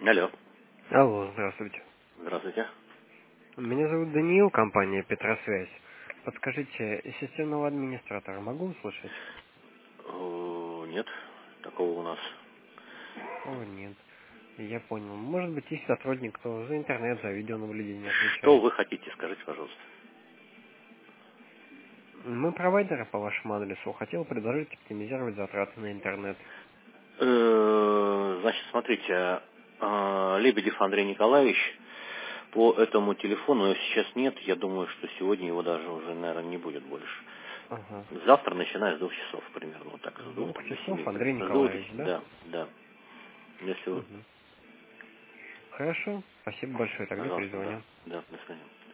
Алло. Алло, здравствуйте. Здравствуйте. Меня зовут Даниил, компания Петросвязь. Подскажите, системного администратора могу услышать? Нет, такого у нас. О, нет. Я понял. Может быть, есть сотрудник, кто за интернет, за видеонаблюдение Что отвечает. вы хотите, скажите, пожалуйста. Мы провайдеры по вашему адресу. Хотел предложить оптимизировать затраты на интернет. Значит, смотрите, Лебедев Андрей Николаевич, по этому телефону его сейчас нет. Я думаю, что сегодня его даже уже, наверное, не будет больше. Ага. Завтра, начиная с 2 часов примерно, вот так, С с 2 двух там, до часов 7. Андрей С 2 до Николаевич, 7, да? да, да. Если вы, Угу. Хорошо. Спасибо большое. Тогда пожалуйста, да, перезвоню. да, до свидания.